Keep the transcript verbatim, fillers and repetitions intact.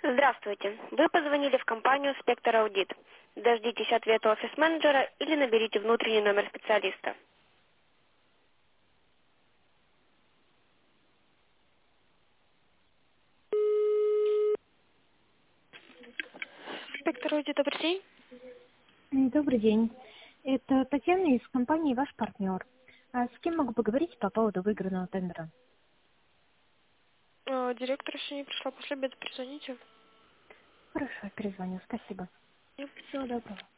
Здравствуйте. Вы позвонили в компанию «Спектр Аудит». Дождитесь ответа офис-менеджера или наберите внутренний номер специалиста. «Спектр Аудит», добрый день. М, Добрый день. Это Татьяна из компании «Ваш партнер». А с кем могу поговорить по поводу выигранного тендера? Э, Директор еще не пришла, после обеда перезвоните. Хорошо, я перезвоню. Спасибо. Yep. Всего доброго.